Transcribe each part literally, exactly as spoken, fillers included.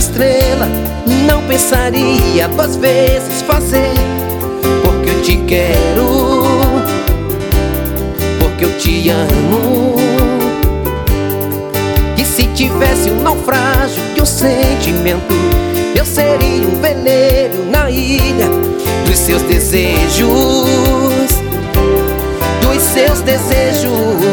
estrela, não pensaria duas vezes fazer. Porque eu te quero, porque eu te amo. E se tivesse um naufrágio de um sentimento, eu seria um veleiro na ilha dos seus desejos, dos seus desejos.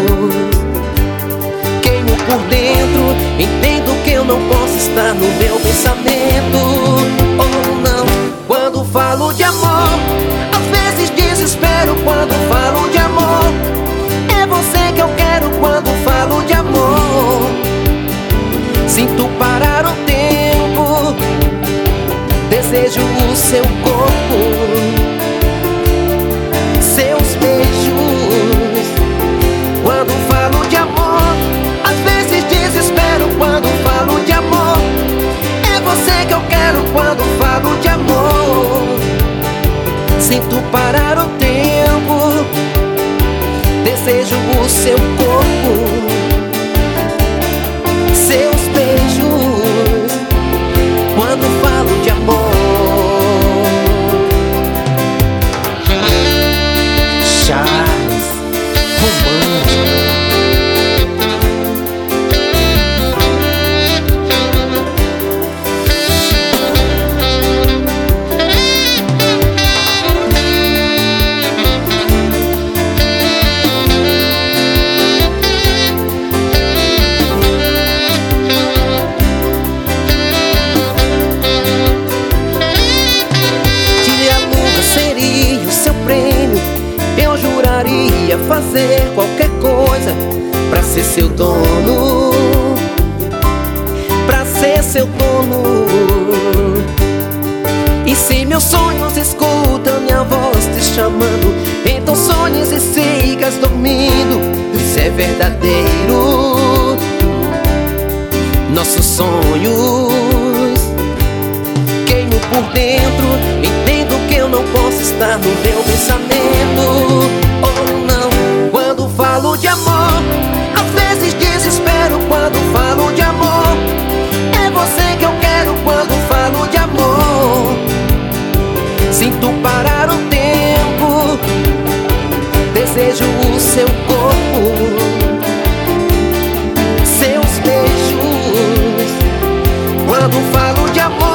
Queimo por dentro, entendo que eu não posso estar no meu pensamento. Oh não, quando falo de amor, às vezes desespero quando falo de amor. É você que eu quero quando falo de amor. Sinto parar o tempo, desejo o seu corpo, seus beijos. Quando falo de amor, às vezes desespero quando falo de amor. É você que eu quero quando falo de amor. Sinto parar o tempo, desejo o seu corpo, seus beijos. Quando falo de amor. Charles Romântico. Fazer qualquer coisa pra ser seu dono, pra ser seu dono. E se meus sonhos escutam minha voz te chamando, então sonhes e sigas dormindo. Isso é verdadeiro. Nossos sonhos queimo por dentro, entendo que eu não posso estar no meu pensamento. Oh não, quando falo de amor, às vezes desespero quando falo de amor. É você que eu quero quando falo de amor. Sinto parar o tempo, desejo o seu corpo, seus beijos. Quando falo de amor,